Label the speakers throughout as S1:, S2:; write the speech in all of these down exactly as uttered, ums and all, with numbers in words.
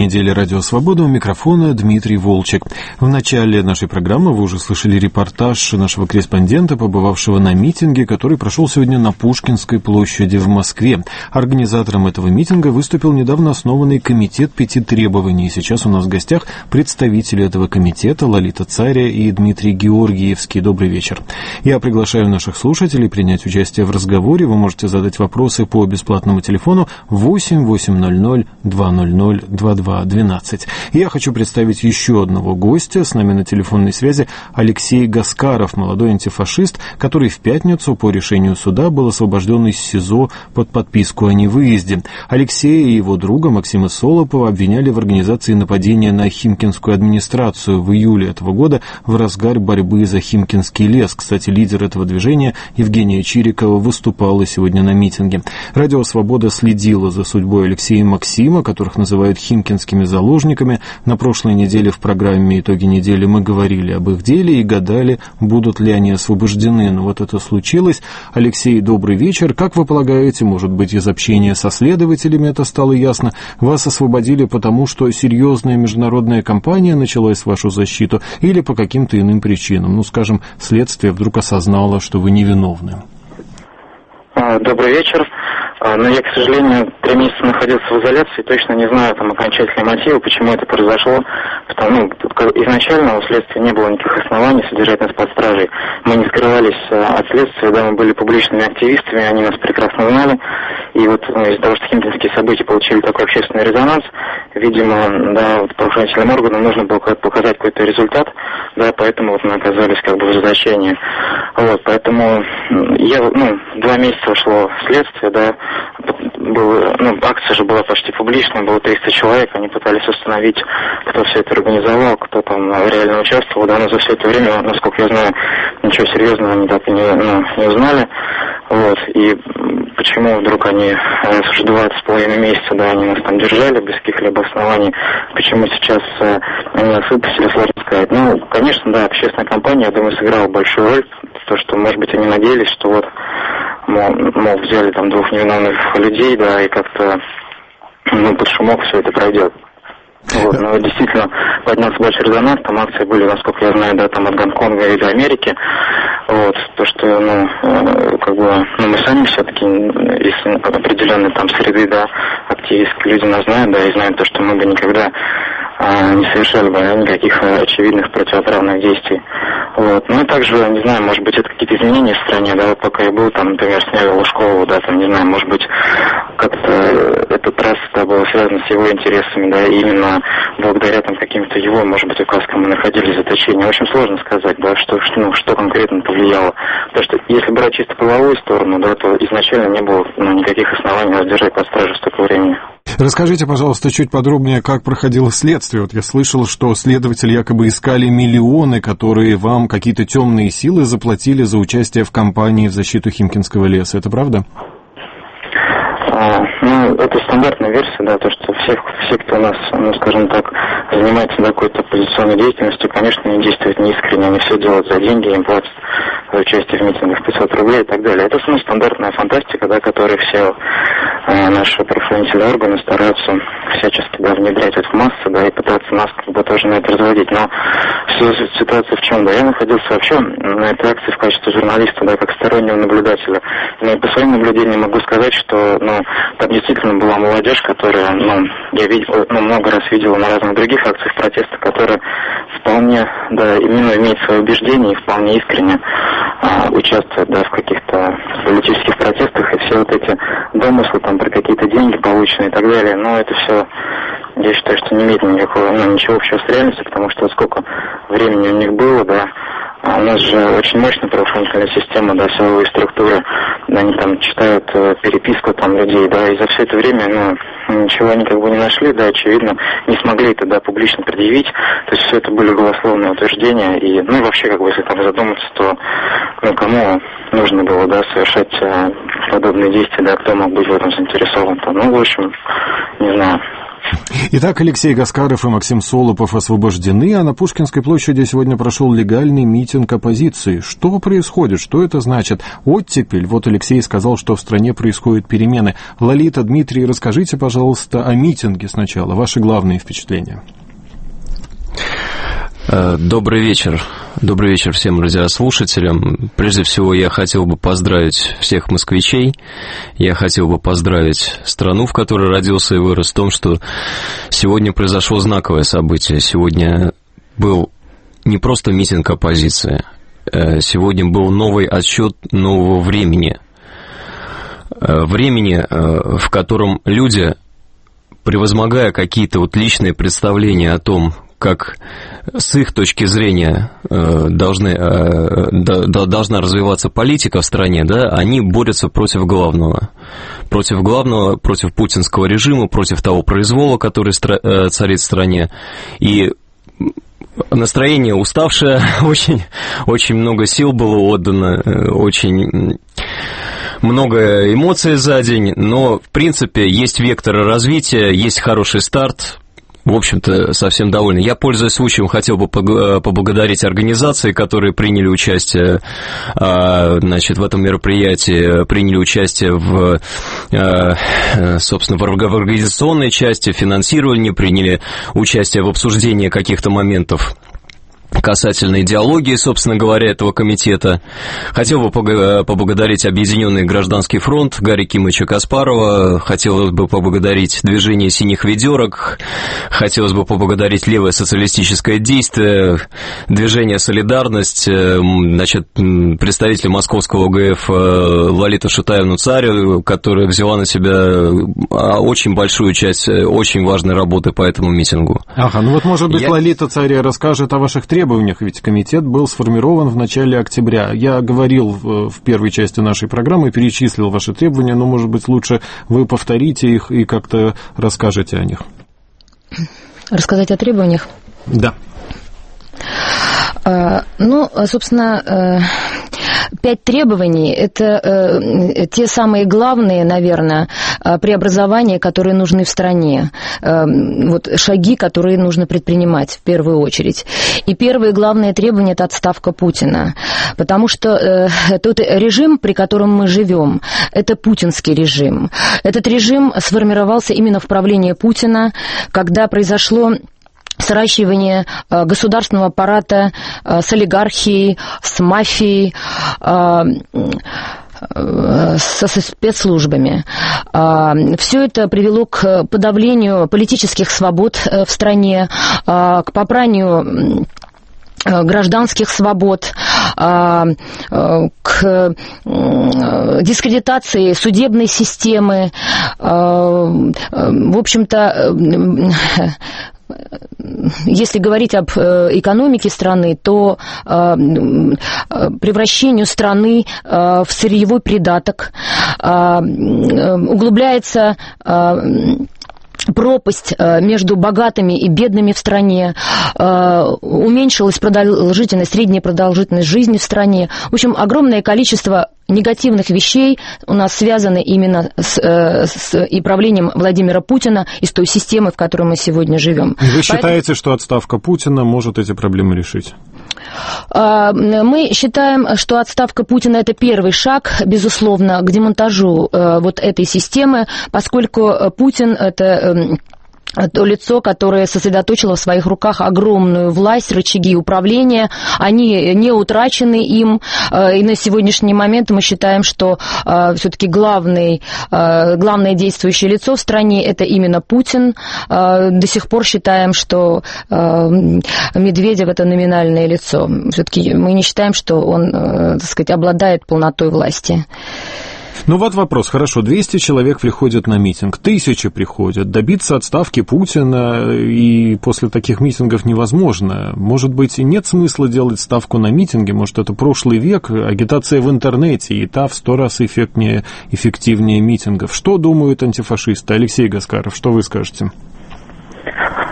S1: недели «Радио Свобода», у микрофона Дмитрий Волчек. В начале нашей программы вы уже слышали репортаж нашего корреспондента, побывавшего на митинге, который прошел сегодня на Пушкинской площади в Москве. Организатором этого митинга выступил недавно основанный комитет пяти требований. Сейчас у нас в гостях представители этого комитета Лолита Царя и Дмитрий Георгиевский. Добрый вечер. Я приглашаю наших слушателей принять участие в разговоре. Вы можете задать вопросы по бесплатному телефону восемь восемь ноль ноль два ноль ноль два два двенадцать. Я хочу представить еще одного гостя. С нами на телефонной связи Алексей Гаскаров, молодой антифашист, который в пятницу по решению суда был освобожден из СИЗО под подписку о невыезде. Алексея и его друга Максима Солопова обвиняли в организации нападения на Химкинскую администрацию в июле этого года в разгар борьбы за Химкинский лес. Кстати, лидер этого движения Евгения Чирикова выступала сегодня на митинге. Радио «Свобода» следила за судьбой Алексея и Максима, которых называют химкинскими заложниками. На прошлой неделе в программе «Итоги недели» мы говорили об их деле и гадали, будут ли они освобождены. Но вот это случилось. Алексей, добрый вечер. Как вы полагаете, может быть, из общения со следователями это стало ясно, вас освободили потому, что серьезная международная кампания началась в вашу защиту, или по каким-то иным причинам? Ну, скажем, следствие вдруг осознало, что вы невиновны.
S2: Добрый вечер. Но я, к сожалению, три месяца находился в изоляции, точно не знаю там окончательные мотивы, почему это произошло. Потому, ну, изначально у следствия не было никаких оснований содержать нас под стражей. Мы не скрывались от следствия, да, мы были публичными активистами, они нас прекрасно знали. И вот ну, из-за того, что химкинские события получили такой общественный резонанс, видимо, да, вот правоохранительным органам нужно было показать какой-то результат, да, поэтому вот мы оказались как бы в заточении. Вот, поэтому я, ну, два месяца шло следствие, да, было, ну, акция же была почти публичная, было триста человек, они пытались установить, кто все это организовал, кто там реально участвовал, да, но за все это время, насколько я знаю, ничего серьезного они так и не, ну, не узнали, вот, и почему вдруг они уже два с половиной месяца, да, они нас там держали без каких-либо оснований, почему сейчас э, они нас выпустили, сложно сказать. Ну, конечно, да, общественная кампания, я думаю, сыграла большую роль, то, что, может быть, они надеялись, что вот, мол, мол взяли там двух невиновных людей, да, и как-то, ну, под шумок все это пройдет. Вот, но действительно поднялся большой резонанс, там акции были, насколько я знаю, да, там от Гонконга или Америки. Вот, то, что, ну, э, как бы, ну, мы сами все-таки из определенной там среды, да, активистские люди нас знают, да, и знают то, что мы бы никогда э, не совершали бы никаких очевидных противоправных действий. Вот, ну и также, не знаю, может быть, это какие-то изменения в стране, да, вот пока я был, там, например, сняли Лужкову, да, там, не знаю, может быть, как-то этот раз, да, было связано с его интересами, да, и именно благодаря там каким-то его, может быть, указкам мы находились в заточении. В общем, сложно сказать, да, что, ну, что конкретно повлияло. Потому что если брать чисто правовую сторону, да, то изначально не было, ну, никаких оснований нас держать под стражей столько времени.
S1: Расскажите, пожалуйста, чуть подробнее, как проходило следствие. Вот я слышал, что следователи якобы искали миллионы, которые вам какие-то темные силы заплатили за участие в кампании в защиту Химкинского леса. Это правда?
S2: А, ну, это стандартная версия, да, то, что все, все, кто у нас, ну, скажем так, занимается да, какой-то оппозиционной деятельностью, конечно, не действуют неискренне, они все делают за деньги, им платят за участие в митингах пятьсот рублей и так далее. Это, ну, стандартная фантастика, да, которую все э, наши правоохранительные органы стараются всячески, да, внедрять это в массы, да, и пытаться нас, как бы, тоже на это разводить. Но ситуация в чем, да, я находился вообще на этой акции в качестве журналиста, да, как стороннего наблюдателя. Но и по своим наблюдениям могу сказать, что, ну, там действительно была молодежь, которая, ну, я видел, ну, много раз видела на разных других акциях протеста, которые вполне, да, именно имеют свои убеждения и вполне искренне а, участвуют, да, в каких-то политических протестах, и все вот эти домыслы там про какие-то деньги полученные и так далее, но это все, я считаю, что не имеет никакого, ну, ничего общего с реальностью, потому что сколько времени у них было, да. А у нас же очень мощная правоохранительная система, да, силовые структуры, да, они там читают э, переписку там людей, да, и за все это время, ну, ничего они как бы не нашли, да, очевидно, не смогли это, да, публично предъявить, то есть все это были голословные утверждения, и, ну, и вообще, как бы, если там задуматься, то, ну, кому нужно было, да, совершать э, подобные действия, да, кто мог быть в этом заинтересован, то, ну, в общем, не знаю.
S1: Итак, Алексей Гаскаров и Максим Солопов освобождены, а на Пушкинской площади сегодня прошел легальный митинг оппозиции. Что происходит? Что это значит? Оттепель. Вот Алексей сказал, что в стране происходят перемены. Лолита, Дмитрий, расскажите, пожалуйста, о митинге сначала. Ваши главные впечатления.
S3: Добрый вечер. Добрый вечер всем радиослушателям. Прежде всего, я хотел бы поздравить всех москвичей. Я хотел бы поздравить страну, в которой родился и вырос, в том, что сегодня произошло знаковое событие. Сегодня был не просто митинг оппозиции. Сегодня был новый отсчет нового времени. Времени, в котором люди, превозмогая какие-то вот личные представления о том, как с их точки зрения должны, должна развиваться политика в стране, да, они борются против главного. Против главного, против путинского режима, против того произвола, который царит в стране. И настроение уставшее, очень, очень много сил было отдано, очень много эмоций за день, но, в принципе, есть векторы развития, есть хороший старт. В общем-то, совсем доволен. Я, пользуясь случаем, хотел бы поблагодарить организации, которые приняли участие, значит, в этом мероприятии, приняли участие в, собственно, в организационной части, финансировании, приняли участие в обсуждении каких-то моментов касательно идеологии, собственно говоря, этого комитета. Хотел бы поблагодарить Объединенный гражданский фронт Гарри Кимовича Каспарова, хотелось бы поблагодарить движение синих ведерок, хотелось бы поблагодарить Левое социалистическое действие, движение «Солидарность», значит, представителя московского ОГФ Лолиту Шатаевну Царю, которая взяла на себя очень большую часть очень важной работы по этому митингу.
S1: Ага, ну вот, может быть, Я... Лолита Царя расскажет о ваших требованиях. Требованиях, ведь комитет был сформирован в начале октября. Я говорил в первой части нашей программы, перечислил ваши требования, но, может быть, лучше вы повторите их и как-то расскажете о них.
S4: Рассказать о требованиях?
S1: Да.
S4: А, ну, собственно, пять требований – это те самые главные, наверное, преобразования, которые нужны в стране, вот шаги, которые нужно предпринимать в первую очередь. И первое главное требование – это отставка Путина, потому что тот режим, при котором мы живем, это путинский режим. Этот режим сформировался именно в правлении Путина, когда произошло сращивание государственного аппарата с олигархией, с мафией, со спецслужбами. Все это привело к подавлению политических свобод в стране, к попранию гражданских свобод, к дискредитации судебной системы. В общем-то, если говорить об экономике страны, то превращению страны в сырьевой придаток, углубляется пропасть между богатыми и бедными в стране, уменьшилась продолжительность, средняя продолжительность жизни в стране. В общем, огромное количество негативных вещей у нас связаны именно с, с и правлением Владимира Путина и с той системой, в которой мы сегодня живем.
S1: Вы Поэтому... считаете, что отставка Путина может эти проблемы решить?
S4: Мы считаем, что отставка Путина – это первый шаг, безусловно, к демонтажу вот этой системы, поскольку Путин – это то лицо, которое сосредоточило в своих руках огромную власть, рычаги управления, они не утрачены им, и на сегодняшний момент мы считаем, что все-таки главный, главное действующее лицо в стране – это именно Путин. До сих пор считаем, что Медведев – это номинальное лицо. Все-таки мы не считаем, что он, так сказать, обладает полнотой власти.
S1: Ну вот вопрос. Хорошо, двести человек приходят на митинг, тысячи приходят. Добиться отставки Путина и после таких митингов невозможно. Может быть, и нет смысла делать ставку на митинге? Может, это прошлый век, агитация в интернете, и та в сто раз эффектнее, эффективнее митингов. Что думают антифашисты? Алексей Гаскаров, что вы скажете?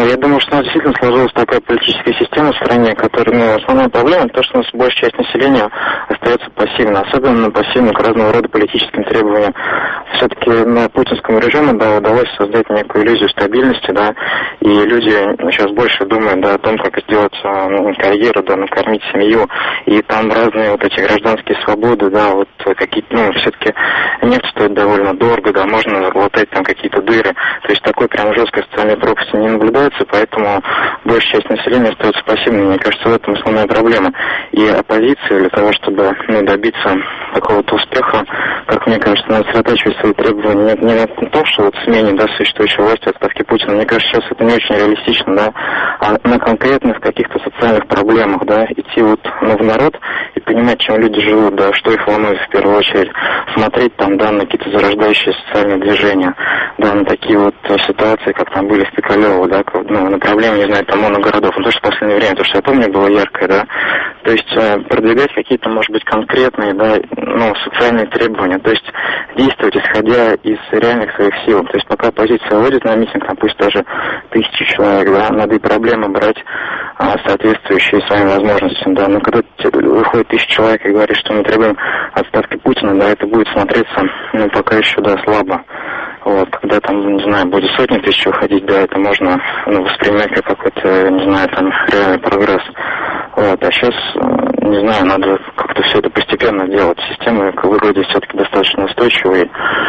S2: я думаю, что у нас действительно сложилась такая политическая система в стране, которая, ну, основная проблема, то, что у нас большая часть населения остается пассивно, особенно пассивно к разного рода политическим требованиям. Все-таки на путинскому режиму, да, удалось создать некую иллюзию стабильности, да, и люди сейчас больше думают, да, о том, как сделать э, карьеру, да, накормить семью, и там разные вот эти гражданские свободы, да, вот какие-то, ну, все-таки нефть стоит довольно дорого, да, можно латать там какие-то дыры, то есть такой прям жесткой социальной пропасти не наблюдается, поэтому большая часть населения остается пассивной, мне кажется, в этом основная проблема. И оппозиция для того, чтобы, ну, добиться какого-то успеха, как мне кажется, надо сосредотачивать свои требования не, не на том, что вот смене, да, существующей власти, отставки Путина, мне кажется, сейчас это не очень реалистично, да, а на конкретных каких-то социальных проблемах, да, идти вот, ну, в народ и понимать, чем люди живут, да, что их волнует в первую очередь, смотреть там, да, на какие-то зарождающие социальные движения, да, на такие вот ситуации, как там были в Пикалево, да, как, ну, на проблемы, не знаю, там моногородов, ну, то, что в последнее время, то, что я помню, было яркое, да, то есть э, продвигать какие-то, может быть, конкретные, да, ну, социальные требования, то есть действовать, исходя из реальных своих сил, то есть пока оппозиция выйдет на митинг, там, пусть даже тысячи человек, да, надо и проблемы брать а, соответствующие своим возможностям, да, но когда выходит тысяча человек и говорит, что мы требуем отставки Путина, да, это будет смотреться, ну, пока еще, да, слабо. Вот, когда там, не знаю, будет сотни тысяч выходить, да, это можно, ну, воспринимать как какой-то, не знаю, там, реальный прогресс. Вот, а сейчас, не знаю, надо как-то все это постепенно делать. Система выглядит все-таки достаточно устойчивой,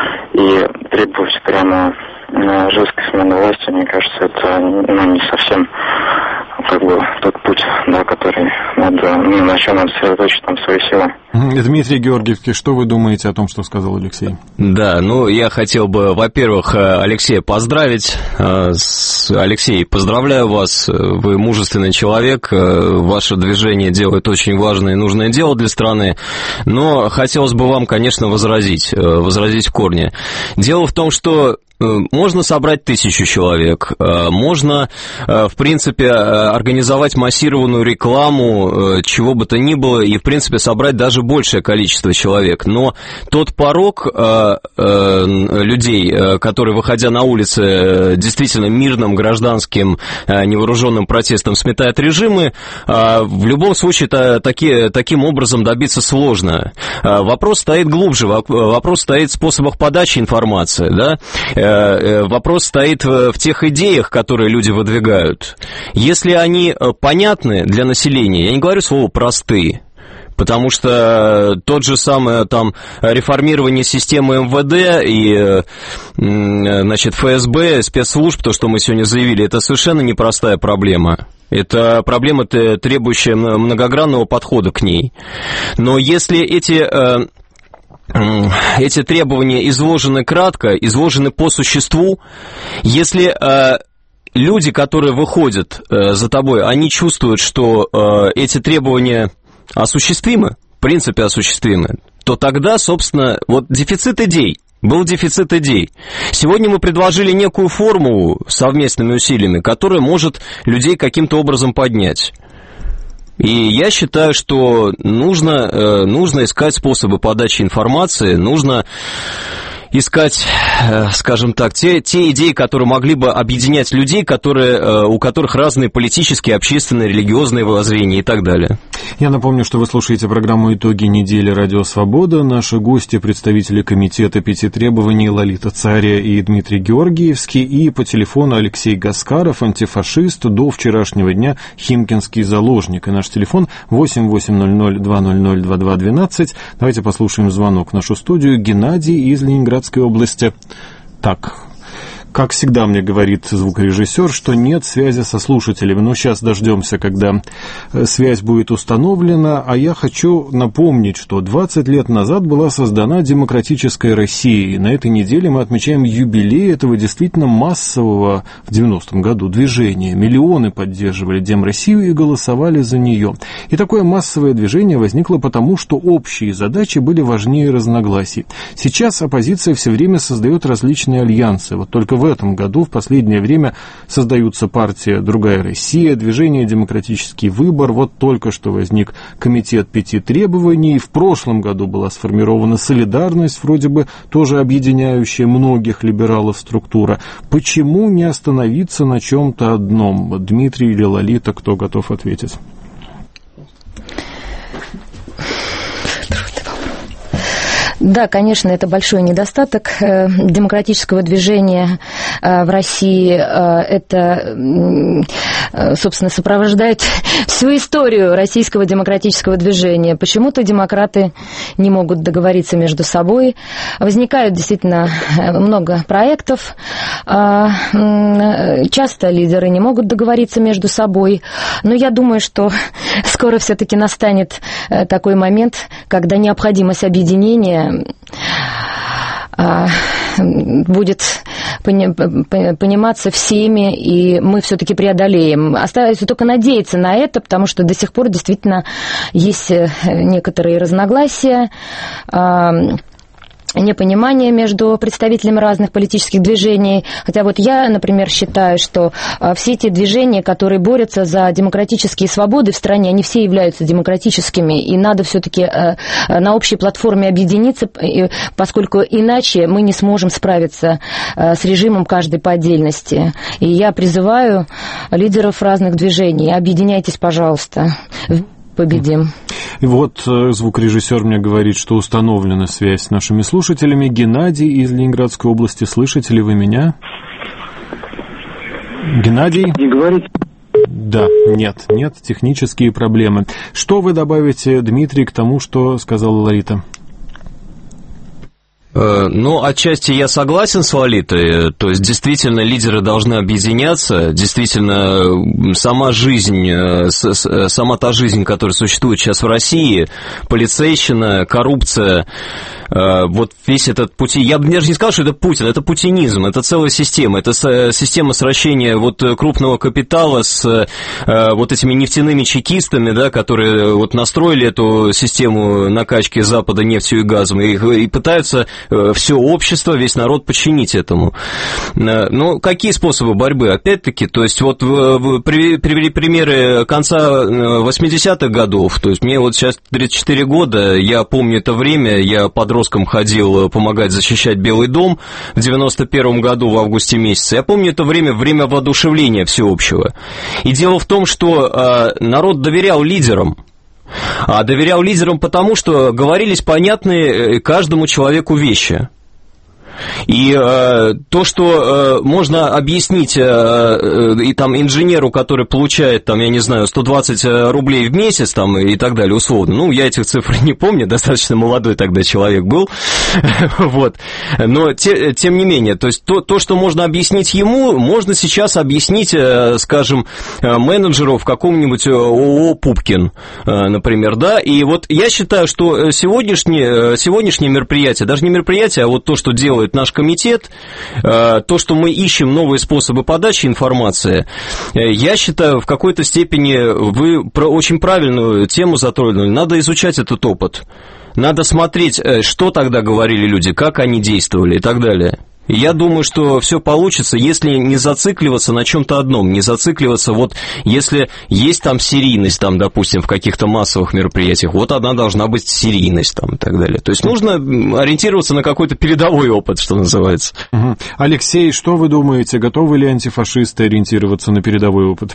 S2: и требовать прямо жесткой смены власти, мне кажется, это, ну, не совсем как бы тот путь, да, который надо, ну, на чем надо сосредоточить там свои силы.
S1: Дмитрий Георгиевский, что вы думаете о том, что сказал Алексей?
S3: Да, ну, я хотел бы, во-первых, Алексея поздравить. Алексей, поздравляю вас, вы мужественный человек, ваше движение делает очень важное и нужное дело для страны, но хотелось бы вам, конечно, возразить, возразить в корне. Дело в том, что можно собрать тысячу человек, можно, в принципе, организовать массированную рекламу, чего бы то ни было, и, в принципе, собрать даже большее количество человек. Но тот порог людей, которые, выходя на улицы, действительно мирным, гражданским, невооруженным протестом сметают режимы, в любом случае таки, таким образом добиться сложно. Вопрос стоит глубже, вопрос стоит в способах подачи информации, да? Вопрос стоит в тех идеях, которые люди выдвигают. Если они понятны для населения, я не говорю слово «простые», потому что тот же самый там реформирование системы эм вэ дэ и, значит, эф эс бэ, спецслужб, то, что мы сегодня заявили, это совершенно непростая проблема. Это проблема, требующая многогранного подхода к ней. Но если эти... эти требования изложены кратко, изложены по существу, если э, люди, которые выходят э, за тобой, они чувствуют, что э, эти требования осуществимы, в принципе осуществимы, то тогда, собственно, вот дефицит идей. Был дефицит идей. Сегодня мы предложили некую формулу совместными усилиями, которая может людей каким-то образом поднять. И я считаю, что нужно, нужно искать способы подачи информации, нужно искать, скажем так, те, те идеи, которые могли бы объединять людей, которые, у которых разные политические, общественные, религиозные воззрения и так далее.
S1: Я напомню, что вы слушаете программу «Итоги недели. Радио Свобода». Наши гости, представители комитета пяти требований Лолита Царя и Дмитрий Георгиевский, и по телефону Алексей Гаскаров, антифашист, до вчерашнего дня химкинский заложник. И наш телефон восемь восемь ноль ноль два ноль ноль два два двенадцать. Давайте послушаем звонок в нашу студию. Геннадий из Ленинградской области. Так... Как всегда мне говорит звукорежиссер, что нет связи со слушателями. Но сейчас дождемся, когда связь будет установлена. А я хочу напомнить, что двадцать лет назад была создана «Демократическая Россия». И на этой неделе мы отмечаем юбилей этого действительно массового в девяностом году движения. Миллионы поддерживали Демроссию и голосовали за нее. И такое массовое движение возникло потому, что общие задачи были важнее разногласий. Сейчас оппозиция все время создает различные альянсы. Вот только в этом году, в последнее время создаются партия «Другая Россия», движение «Демократический выбор». Вот только что возник комитет пяти требований. В прошлом году была сформирована «Солидарность», вроде бы тоже объединяющая многих либералов структура. Почему не остановиться на чем-то одном? Дмитрий или Лолита, кто готов ответить?
S4: Да, конечно, это большой недостаток демократического движения в России. Это, собственно, сопровождает всю историю российского демократического движения. Почему-то демократы не могут договориться между собой. Возникают действительно много проектов. Часто лидеры не могут договориться между собой. Но я думаю, что скоро все-таки настанет такой момент, когда необходимость объединения будет пониматься всеми, и мы все-таки преодолеем. Остается только надеяться на это, потому что до сих пор действительно есть некоторые разногласия, непонимание между представителями разных политических движений. Хотя вот я, например, считаю, что все эти движения, которые борются за демократические свободы в стране, они все являются демократическими, и надо все-таки на общей платформе объединиться, поскольку иначе мы не сможем справиться с режимом каждой по отдельности. И я призываю лидеров разных движений: объединяйтесь, пожалуйста. Победим.
S1: И вот звукорежиссер мне говорит, что установлена связь с нашими слушателями. Геннадий из Ленинградской области. Слышите ли вы меня? Геннадий?
S5: Не говорите.
S1: Да, нет, нет, технические проблемы. Что вы добавите, Дмитрий, к тому, что сказала Лолита?
S3: Ну, отчасти я согласен с Лолитой, то есть действительно лидеры должны объединяться, действительно сама жизнь, сама та жизнь, которая существует сейчас в России, полицейщина, коррупция, вот весь этот пути, я бы даже не сказал, что это Путин, это путинизм, это целая система, это система сращения вот крупного капитала с вот этими нефтяными чекистами, да, которые вот настроили эту систему накачки Запада нефтью и газом и, и пытаются все общество, весь народ подчинить этому. Ну, какие способы борьбы? Опять-таки, то есть вот привели примеры конца восьмидесятых годов, то есть мне вот сейчас тридцать четыре года, я помню это время, я подростком ходил помогать защищать Белый дом в девяносто первом году в августе месяце. Я помню это время, время воодушевления всеобщего. И дело в том, что народ доверял лидерам. А доверял лидерам потому, что говорились понятные каждому человеку вещи. И э, то, что э, можно объяснить э, э, и там инженеру, который получает, там, я не знаю, сто двадцать рублей в месяц там, и так далее, условно. Ну, я этих цифр не помню, достаточно молодой тогда человек был. Вот. Но те, тем не менее, то есть то, то, что можно объяснить ему, можно сейчас объяснить, э, скажем, менеджеру в каком-нибудь ООО «Пупкин», э, например, да. И вот я считаю, что сегодняшнее, сегодняшнее мероприятие, даже не мероприятие, а вот то, что делает наш комитет, то, что мы ищем новые способы подачи информации, я считаю, в какой-то степени вы очень правильную тему затронули. Надо изучать этот опыт. Надо смотреть, что тогда говорили люди, как они действовали и так далее. И я думаю, что все получится, если не зацикливаться на чем-то одном, не зацикливаться, вот если есть там серийность, там, допустим, в каких-то массовых мероприятиях, вот она должна быть серийность там, и так далее. То есть нужно ориентироваться на какой-то передовой опыт, что называется.
S1: Угу. Алексей, что вы думаете, готовы ли антифашисты ориентироваться на передовой опыт?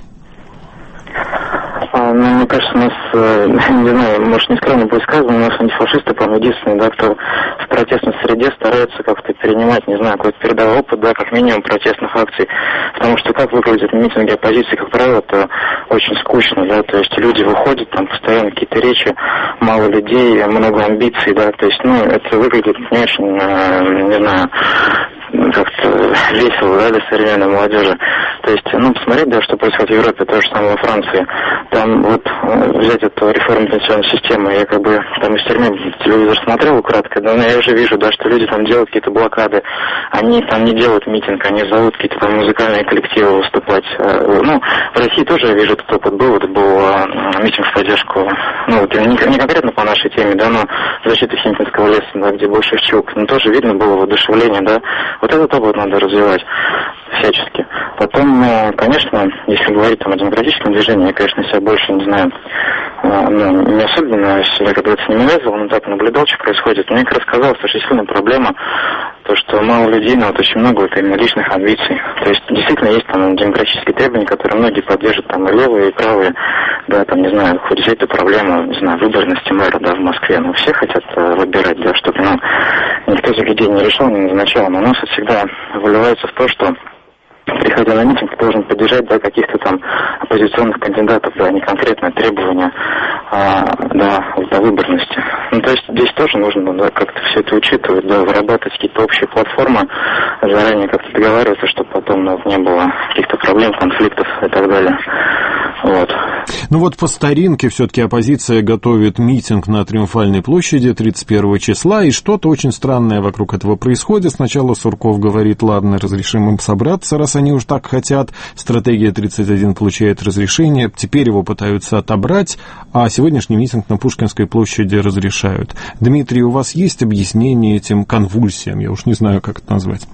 S2: Ну, мне кажется, у нас, не знаю, может, нескромно будет сказано, у нас антифашисты, по-моему, единственные, да, кто в протестной среде стараются как-то перенимать, не знаю, какой-то передовой опыт, да, как минимум протестных акций, потому что как выглядят митинги оппозиции, как правило, это очень скучно, да, то есть люди выходят, там постоянно какие-то речи, мало людей, много амбиций, да, то есть, ну, это выглядит не очень, не знаю, как-то весело, да, для современной молодежи. То есть, ну, посмотреть, да, что происходит в Европе, то же самое во Франции. Там вот взять эту реформу пенсионной системы, я как бы там из тюрьмы телевизор смотрел украдкой, но я уже вижу, да, что люди там делают какие-то блокады, они там не делают митинг, они зовут какие-то там музыкальные коллективы выступать. Ну, в России тоже, я вижу, этот опыт был, это был митинг в поддержку, ну, вот, не, не конкретно по нашей теме, да, но защиты Химкинского леса, да, где был Шевчук, но тоже видно было воодушевление, да, Вот этот опыт надо развивать всячески. Потом, конечно, если говорить там о демократическом движении, я, конечно, себя больше не знаю, ну, не особенно себя когда-то с ними вязывал, но так наблюдал, что происходит. Мне как раз казалось, что очень сильная проблема, то, что мало людей, но вот очень много вот именно личных амбиций. То есть, действительно, есть там демократические требования, которые многие поддержат, там, и левые, и правые, да, там, не знаю, хоть взять эту проблему, не знаю, выборности мэра, да, в Москве, но все хотят э, выбирать, да, чтобы, ну, никто за людей не решал, не назначал, но у нас это всегда выливается в то, что приходя на митинг, ты должен поддержать, да, каких-то там оппозиционных кандидатов, да, не конкретное требование, а, да, до выборности. Ну, то есть здесь тоже нужно, да, как-то все это учитывать, да, вырабатывать какие-то общие платформы, заранее как-то договариваться, чтобы потом, ну, не было каких-то проблем, конфликтов и так далее. Вот.
S1: Ну вот по старинке все-таки оппозиция готовит митинг на Триумфальной площади тридцать первого числа, и что-то очень странное вокруг этого происходит. Сначала Сурков говорит, ладно, разрешим им собраться, раз они уж так хотят. Стратегия тридцать один получает разрешение, теперь его пытаются отобрать, а сегодняшний митинг на Пушкинской площади разрешают. Дмитрий, у вас есть объяснение этим конвульсиям? Я уж не знаю, как это назвать.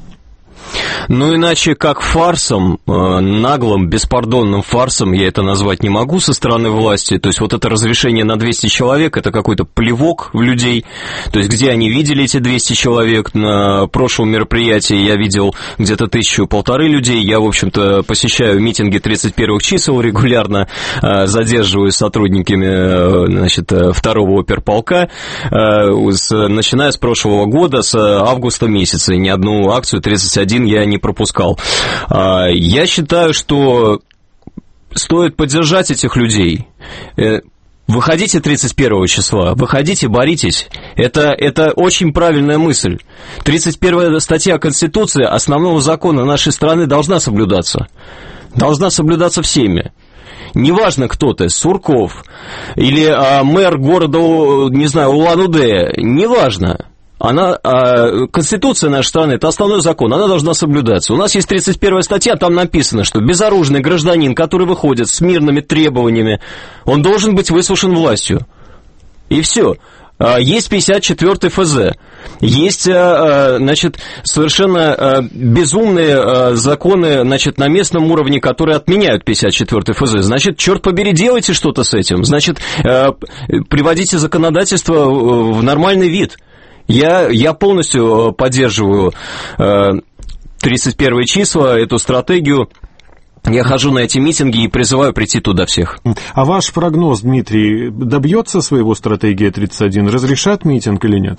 S3: Ну, иначе как фарсом, наглым, беспардонным фарсом я это назвать не могу со стороны власти. То есть вот это разрешение на двести человек, это какой-то плевок в людей. То есть где они видели эти двести человек? На прошлом мероприятии я видел где-то тысячу-полторы людей. Я, в общем-то, посещаю митинги тридцать первых чисел регулярно, задерживаюсь с сотрудниками, значит, второго оперполка, начиная с прошлого года, с августа месяца. И ни одну акцию тридцать один я не пропускал. Я считаю, что стоит поддержать этих людей. Выходите тридцать первого числа, выходите, боритесь. Это, это очень правильная мысль. тридцать первая статья Конституции, основного закона нашей страны, должна соблюдаться. Должна соблюдаться всеми. Неважно, кто ты, Сурков или а, мэр города, не знаю, Улан-Удэ, неважно. Она, а, Конституция нашей страны – это основной закон, она должна соблюдаться. У нас есть тридцать первая статья, там написано, что безоружный гражданин, который выходит с мирными требованиями, он должен быть выслушан властью. И все. Есть пятьдесят четвёртый эф зэ, есть, значит, совершенно безумные законы, значит, на местном уровне, которые отменяют пятьдесят четвёртый эф зэ. Значит, черт побери, делайте что-то с этим. Значит, приводите законодательство в нормальный вид. Я, я полностью поддерживаю тридцать первые числа, эту стратегию. Я хожу на эти митинги и призываю прийти туда всех.
S1: А ваш прогноз, Дмитрий, добьется своего стратегия тридцать один? Разрешат митинг или нет?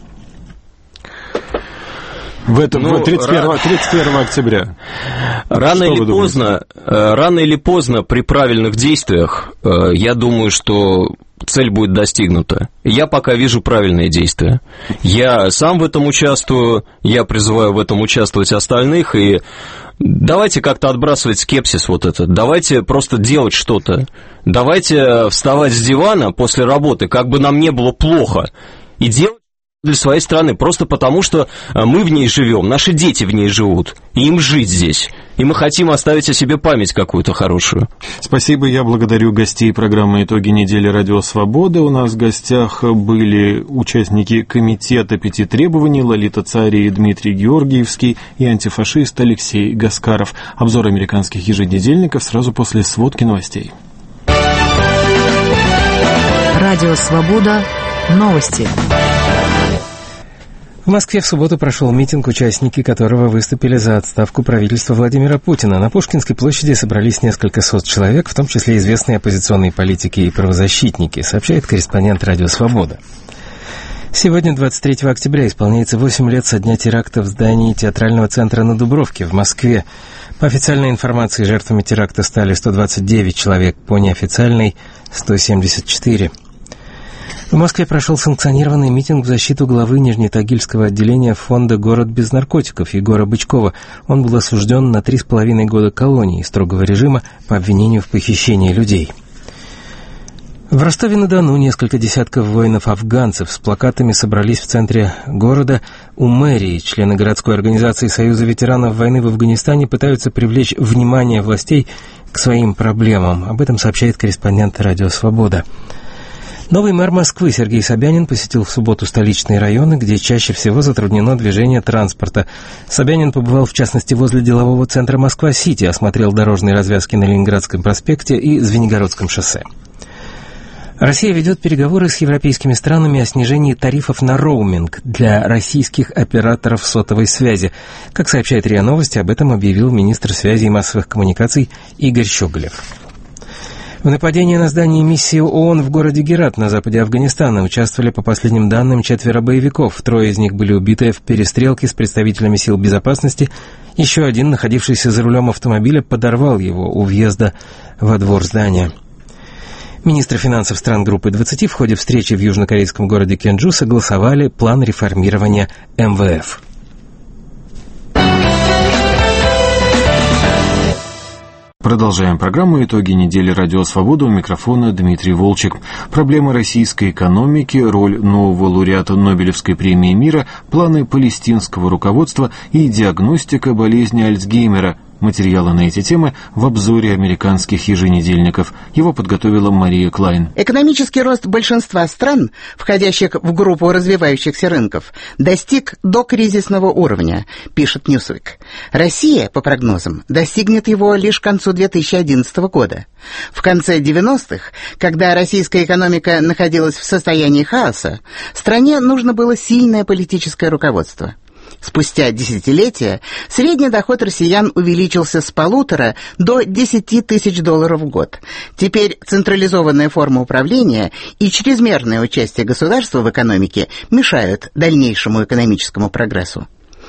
S1: В этом, ну, тридцать первого, тридцать первого октября.
S3: Рано или поздно, рано или поздно при правильных действиях, я думаю, что цель будет достигнута. Я пока вижу правильные действия. Я сам в этом участвую, я призываю в этом участвовать остальных, и давайте как-то отбрасывать скепсис вот этот, давайте просто делать что-то, давайте вставать с дивана после работы, как бы нам не было плохо, и делать для своей страны, просто потому что мы в ней живем, наши дети в ней живут, и им жить здесь. И мы хотим оставить о себе память какую-то хорошую.
S1: Спасибо, я благодарю гостей программы «Итоги недели. Радио Свобода». У нас в гостях были участники комитета пяти требований Лолита Цари и Дмитрий Георгиевский и антифашист Алексей Гаскаров. Обзор американских еженедельников сразу после сводки новостей.
S5: Радио Свобода. Новости.
S6: В Москве в субботу прошел митинг, участники которого выступили за отставку правительства Владимира Путина. На Пушкинской площади собрались несколько сот человек, в том числе известные оппозиционные политики и правозащитники, сообщает корреспондент «Радио Свобода». Сегодня, двадцать третьего октября, исполняется восемь лет со дня теракта в здании театрального центра на Дубровке в Москве. По официальной информации, жертвами теракта стали сто двадцать девять человек, по неофициальной – сто семьдесят четыре. В Москве прошел санкционированный митинг в защиту главы Нижнетагильского отделения фонда «Город без наркотиков» Егора Бычкова. Он был осужден на три с половиной года колонии строгого режима по обвинению в похищении людей. В Ростове-на-Дону несколько десятков воинов-афганцев с плакатами собрались в центре города. У мэрии члены городской организации Союза ветеранов войны в Афганистане пытаются привлечь внимание властей к своим проблемам. Об этом сообщает корреспондент «Радио Свобода». Новый мэр Москвы Сергей Собянин посетил в субботу столичные районы, где чаще всего затруднено движение транспорта. Собянин побывал, в частности, возле делового центра Москва-Сити, осмотрел дорожные развязки на Ленинградском проспекте и Звенигородском шоссе. Россия ведет переговоры с европейскими странами о снижении тарифов на роуминг для российских операторов сотовой связи. Как сообщает РИА Новости, об этом объявил министр связи и массовых коммуникаций Игорь Щеголев. В нападении на здание миссии ООН в городе Герат на западе Афганистана участвовали, по последним данным, четверо боевиков. Трое из них были убиты в перестрелке с представителями сил безопасности. Еще один, находившийся за рулем автомобиля, подорвал его у въезда во двор здания. Министры финансов стран группы двадцати в ходе встречи в южнокорейском городе Кенджу согласовали план реформирования эм вэ эф.
S1: Продолжаем программу «Итоги недели. Радио Свобода». У микрофона Дмитрий Волчек. Проблемы российской экономики, роль нового лауреата Нобелевской премии мира, планы палестинского руководства и диагностика болезни Альцгеймера. Материалы на эти темы в обзоре американских еженедельников. Его подготовила Мария Клайн.
S7: Экономический рост большинства стран, входящих в группу развивающихся рынков, достиг докризисного уровня, пишет Newsweek. Россия, по прогнозам, достигнет его лишь к концу две тысячи одиннадцатого года. В конце девяностых, когда российская экономика находилась в состоянии хаоса, стране нужно было сильное политическое руководство. Спустя десятилетия средний доход россиян увеличился с полутора до десяти тысяч долларов в год. Теперь централизованная форма управления и чрезмерное участие государства в экономике мешают дальнейшему экономическому прогрессу.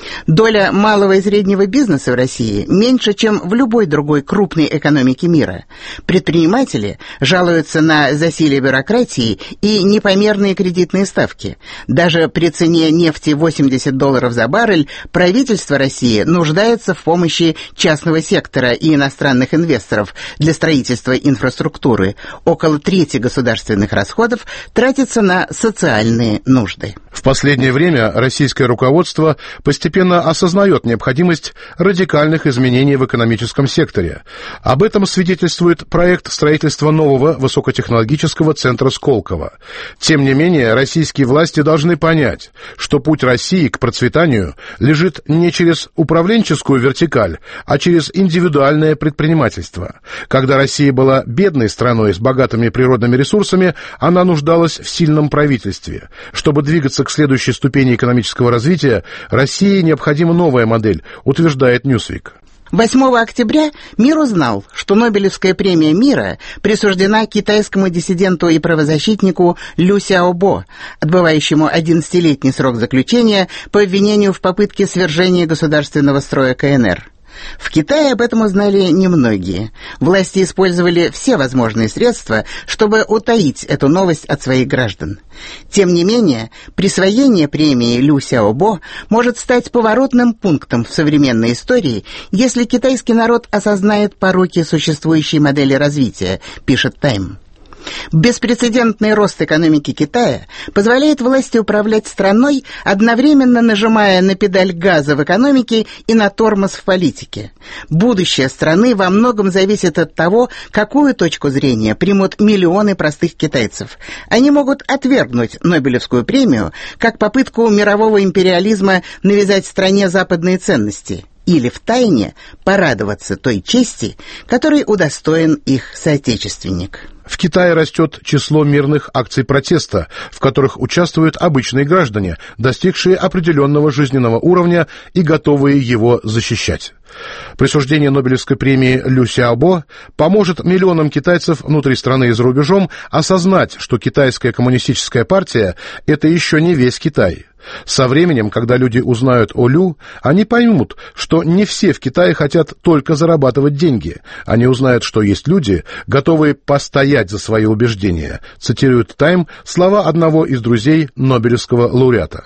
S7: Доля малого и среднего бизнеса в России меньше, чем в любой другой крупной экономике мира. Предприниматели жалуются на засилие бюрократии и непомерные кредитные ставки. Даже при цене нефти восемьдесят долларов за баррель правительство России нуждается в помощи частного сектора и иностранных инвесторов для строительства инфраструктуры. Около трети государственных расходов тратится на социальные нужды.
S8: В последнее время российское руководство постепенно постепенно осознает необходимость радикальных изменений в экономическом секторе. Об этом свидетельствует проект строительства нового высокотехнологического центра Сколково. Тем не менее, российские власти должны понять, что путь России к процветанию лежит не через управленческую вертикаль, а через индивидуальное предпринимательство. Когда Россия была бедной страной с богатыми природными ресурсами, она нуждалась в сильном правительстве. Чтобы двигаться к следующей ступени экономического развития, России необходима новая модель, утверждает Newsweek.
S7: восьмого октября мир узнал, что Нобелевская премия мира присуждена китайскому диссиденту и правозащитнику Лю Сяобо, отбывающему одиннадцатилетний срок заключения по обвинению в попытке свержения государственного строя ка эн эр. В Китае об этом узнали немногие. Власти использовали все возможные средства, чтобы утаить эту новость от своих граждан. Тем не менее, присвоение премии Лю Сяобо может стать поворотным пунктом в современной истории, если китайский народ осознает пороки существующей модели развития, пишет Time. Беспрецедентный рост экономики Китая позволяет власти управлять страной, одновременно нажимая на педаль газа в экономике и на тормоз в политике. Будущее страны во многом зависит от того, какую точку зрения примут миллионы простых китайцев. Они могут отвергнуть Нобелевскую премию как попытку мирового империализма навязать стране западные ценности, или втайне порадоваться той чести, которой удостоен их соотечественник.
S8: В Китае растет число мирных акций протеста, в которых участвуют обычные граждане, достигшие определенного жизненного уровня и готовые его защищать. Присуждение Нобелевской премии Лю Сяобо поможет миллионам китайцев внутри страны и за рубежом осознать, что китайская коммунистическая партия – это еще не весь Китай. Со временем, когда люди узнают о Лю, они поймут, что не все в Китае хотят только зарабатывать деньги. Они узнают, что есть люди, готовые постоять за свои убеждения, цитирует Time слова одного из друзей Нобелевского лауреата.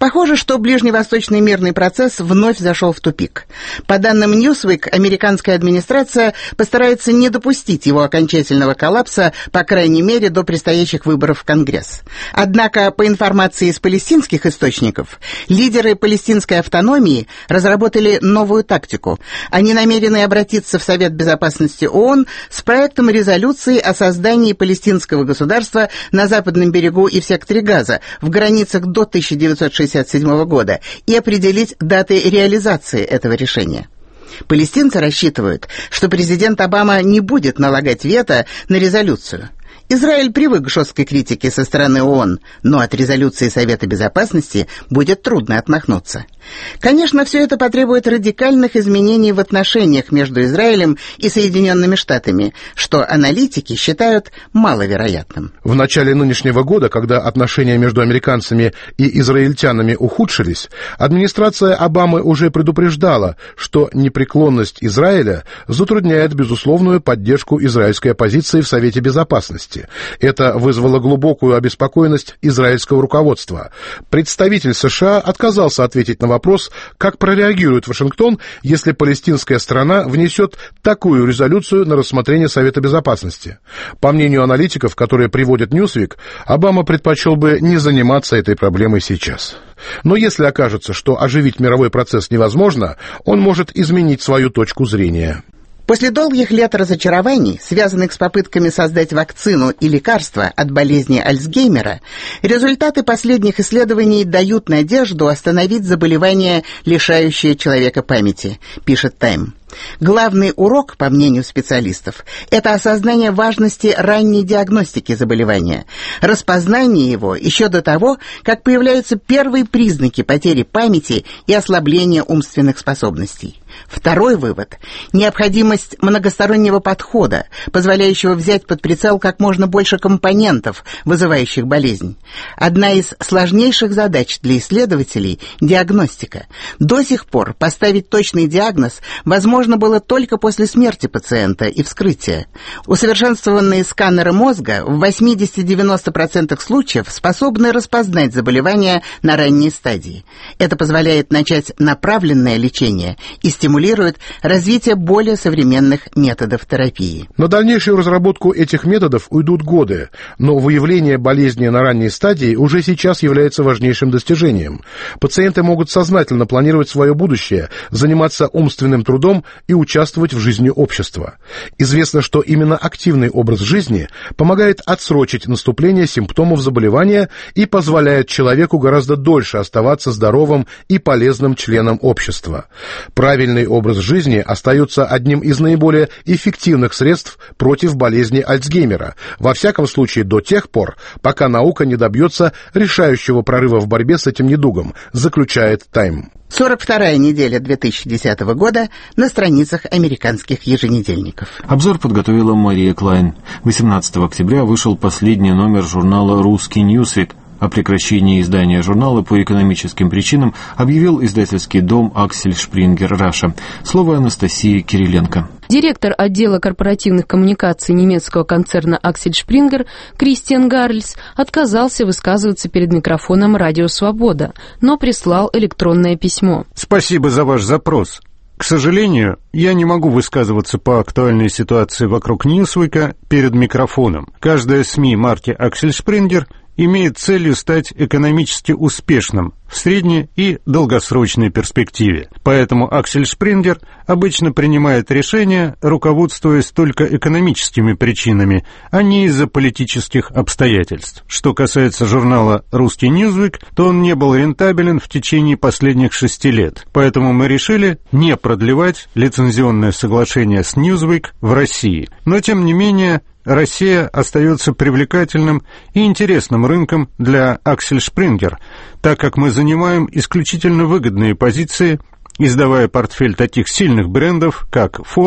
S7: Похоже, что ближневосточный мирный процесс вновь зашел в тупик. По данным Newsweek, американская администрация постарается не допустить его окончательного коллапса, по крайней мере, до предстоящих выборов в Конгресс. Однако, по информации из палестинских источников, лидеры палестинской автономии разработали новую тактику. Они намерены обратиться в Совет Безопасности ООН с проектом резолюции о создании палестинского государства на западном берегу и в секторе Газа в границах до тысяча девятьсот шестьдесят седьмого года и определить даты реализации этого решения. Палестинцы рассчитывают, что президент Обама не будет налагать вето на резолюцию. Израиль привык к жесткой критике со стороны ООН, но от резолюции Совета Безопасности будет трудно отмахнуться. Конечно, все это потребует радикальных изменений в отношениях между Израилем и Соединенными Штатами, что аналитики считают маловероятным.
S8: В начале нынешнего года, когда отношения между американцами и израильтянами ухудшились, администрация Обамы уже предупреждала, что непреклонность Израиля затрудняет безусловную поддержку израильской оппозиции в Совете Безопасности. Это вызвало глубокую обеспокоенность израильского руководства. Представитель США отказался ответить на вопрос, как прореагирует Вашингтон, если палестинская сторона внесет такую резолюцию на рассмотрение Совета Безопасности. По мнению аналитиков, которые приводят Newsweek, Обама предпочел бы не заниматься этой проблемой сейчас. Но если окажется, что оживить мировой процесс невозможно, он может изменить свою точку зрения.
S7: После долгих лет разочарований, связанных с попытками создать вакцину и лекарство от болезни Альцгеймера, результаты последних исследований дают надежду остановить заболевание, лишающее человека памяти, пишет Time. Главный урок, по мнению специалистов, это осознание важности ранней диагностики заболевания, распознание его еще до того, как появляются первые признаки потери памяти и ослабления умственных способностей. Второй вывод – необходимость многостороннего подхода, позволяющего взять под прицел как можно больше компонентов, вызывающих болезнь. Одна из сложнейших задач для исследователей – диагностика. До сих пор поставить точный диагноз возможно было только после смерти пациента и вскрытия. Усовершенствованные сканеры мозга в восемьдесят-девяносто процентов случаев способны распознать заболевания на ранней стадии. Это позволяет начать направленное лечение и стимулирует развитие более современных методов терапии.
S8: На дальнейшую разработку этих методов уйдут годы, но выявление болезни на ранней стадии уже сейчас является важнейшим достижением. Пациенты могут сознательно планировать свое будущее, заниматься умственным трудом и участвовать в жизни общества. Известно, что именно активный образ жизни помогает отсрочить наступление симптомов заболевания и позволяет человеку гораздо дольше оставаться здоровым и полезным членом общества. Правильный образ жизни остается одним из наиболее эффективных средств против болезни Альцгеймера, во всяком случае до тех пор, пока наука не добьется решающего прорыва в борьбе с этим недугом, заключает Time.
S7: сорок вторая неделя две тысячи десятого года на страницах американских еженедельников.
S1: Обзор подготовила Мария Клайн. восемнадцатого октября вышел последний номер журнала «Русский Newsweek». О прекращении издания журнала по экономическим причинам объявил издательский дом «Аксель Шпрингер Раша». Слово Анастасии Кириленко.
S4: Директор отдела корпоративных коммуникаций немецкого концерна «Аксель Шпрингер» Кристиан Гарльс отказался высказываться перед микрофоном «Радио Свобода», но прислал электронное письмо.
S9: Спасибо за ваш запрос. К сожалению, я не могу высказываться по актуальной ситуации вокруг Ньюсвика перед микрофоном. Каждая СМИ марки «Аксель Шпрингер» имеет целью стать экономически успешным в средней и долгосрочной перспективе. Поэтому Аксель Шпрингер обычно принимает решения, руководствуясь только экономическими причинами, а не из-за политических обстоятельств. Что касается журнала «Русский Newsweek», то он не был рентабелен в течение последних шести лет. Поэтому мы решили не продлевать лицензионное соглашение с Newsweek в России. Но, тем не менее, Россия остается привлекательным и интересным рынком для Аксель Шпрингер, так как мы занимаем исключительно выгодные позиции, издавая портфель таких сильных брендов, как Forbes,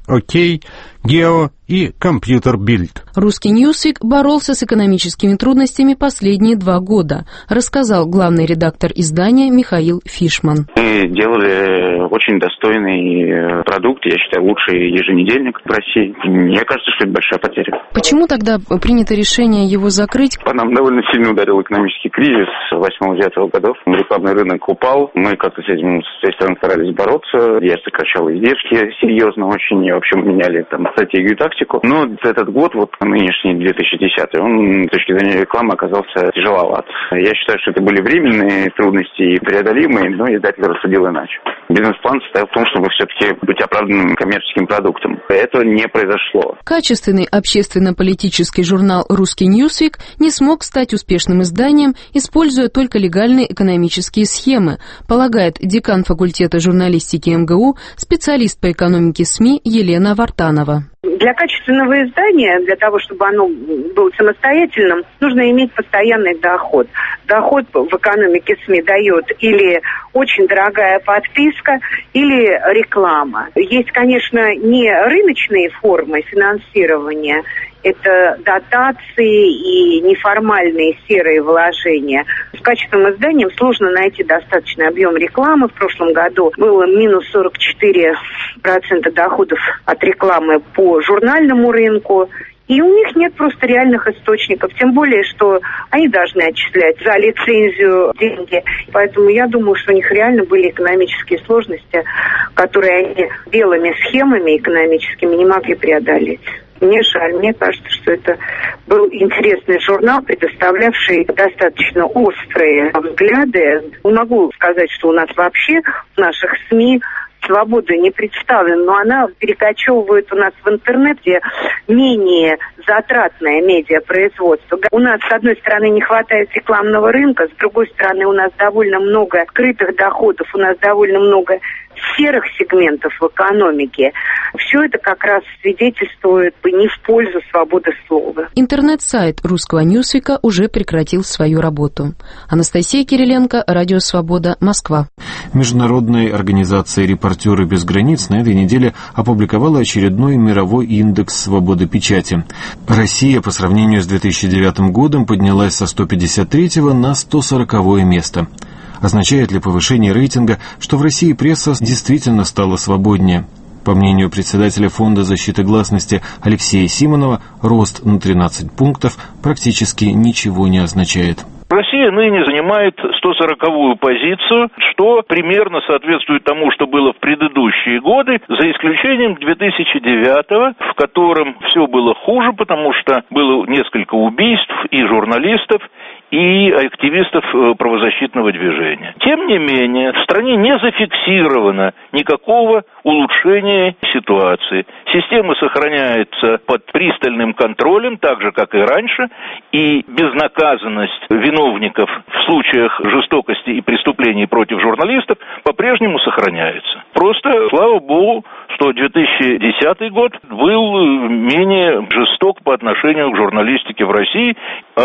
S9: «Окей», «Гео» и «Компьютер Билд».
S10: Русский Ньюсвик боролся с экономическими трудностями последние два года, рассказал главный редактор издания Михаил Фишман.
S11: Мы делали очень достойный продукт, я считаю, лучший еженедельник в России. Мне кажется, что это большая потеря.
S10: Почему тогда принято решение его закрыть?
S11: По нам довольно сильно ударил экономический кризис восьмого-девятого годов. Рекламный рынок упал. Мы как-то с этим с этой стороны старались бороться. Я сокращал издержки серьезно очень. В общем, меняли там стратегию и тактику. Но этот год, вот нынешний две тысячи десятый, он с точки зрения рекламы оказался тяжеловат. Я считаю, что это были временные трудности и преодолимые, но издатель рассудил иначе. Бизнес-план состоял в том, чтобы все-таки быть оправданным коммерческим продуктом. Это не произошло.
S10: Качественный общественно-политический журнал «Русский Ньюсвик» не смог стать успешным изданием, используя только легальные экономические схемы, полагает декан факультета журналистики эм гэ у, специалист по экономике СМИ Елена Вартанова.
S12: Для качественного издания, для того, чтобы оно было самостоятельным, нужно иметь постоянный доход. Доход в экономике СМИ дает или очень дорогая подписка, или реклама. Есть, конечно, не рыночные формы финансирования, это дотации и неформальные серые вложения. С качественным изданием сложно найти достаточный объем рекламы. В прошлом году было минус сорок четыре процента доходов от рекламы по журнальному рынку. И у них нет просто реальных источников, тем более, что они должны отчислять за лицензию деньги. Поэтому я думаю, что у них реально были экономические сложности, которые они белыми схемами экономическими не могли преодолеть. Мне жаль, мне кажется, что это был интересный журнал, предоставлявший достаточно острые взгляды. Не могу сказать, что у нас вообще в наших СМИ свобода не представлена, но она перекочевывает у нас в интернет, где менее затратное медиапроизводство. У нас, с одной стороны, не хватает рекламного рынка, с другой стороны, у нас довольно много скрытых доходов, у нас довольно много серых сегментов в экономике. Все это как раз свидетельствует не в пользу свободы слова.
S10: Интернет-сайт русского Ньюсвика уже прекратил свою работу. Анастасия Кириленко, Радио Свобода, Москва.
S1: Международная организация «Репортеры без границ» на этой неделе опубликовала очередной мировой индекс свободы печати. Россия по сравнению с две тысячи девятым годом поднялась со сто пятьдесят третьего на сто сороковое место. Означает ли повышение рейтинга, что в России пресса действительно стала свободнее? По мнению председателя Фонда защиты гласности Алексея Симонова, рост на тринадцать пунктов практически ничего не означает.
S13: Россия ныне занимает сто сороковую позицию, что примерно соответствует тому, что было в предыдущие годы, за исключением две тысячи девятого, в котором все было хуже, потому что было несколько убийств и журналистов, и активистов правозащитного движения. Тем не менее, в стране не зафиксировано никакого улучшения ситуации. Система сохраняется под пристальным контролем, так же, как и раньше, и безнаказанность виновников в случаях жестокости и преступлений против журналистов по-прежнему сохраняется. Просто, слава богу, что две тысячи десятый год был менее жесток по отношению к журналистике в России.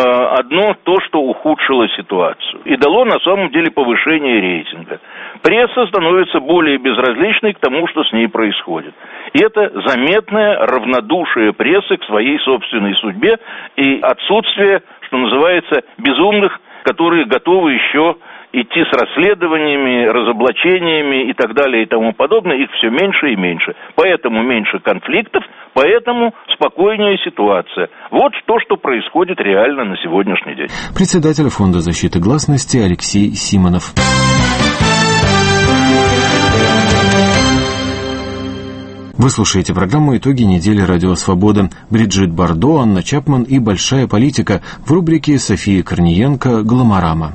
S13: Одно то, что ухудшило ситуацию и дало на самом деле повышение рейтинга. Пресса становится более безразличной к тому, что с ней происходит. И это заметное равнодушие прессы к своей собственной судьбе и отсутствие, что называется, безумных, которые готовы еще идти с расследованиями, разоблачениями и так далее и тому подобное, их все меньше и меньше. Поэтому меньше конфликтов, поэтому спокойнее ситуация. Вот то, что происходит реально на сегодняшний день.
S1: Председатель Фонда защиты гласности Алексей Симонов. Вы слушаете программу «Итоги недели Радио Свобода». Бриджит Бардо, Анна Чапман и «Большая политика» в рубрике Софии Корниенко «Гломорама».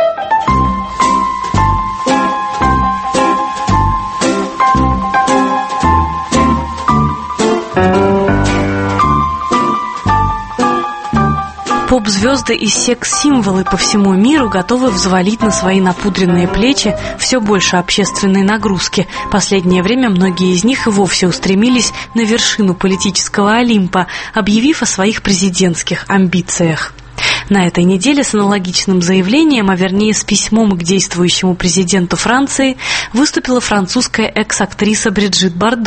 S14: Поп-звезды и секс-символы по всему миру готовы взвалить на свои напудренные плечи все больше общественной нагрузки. Последнее время многие из них и вовсе устремились на вершину политического Олимпа, объявив о своих президентских амбициях. На этой неделе с аналогичным заявлением, а вернее с письмом к действующему президенту Франции, выступила французская экс-актриса Бриджит Бардо.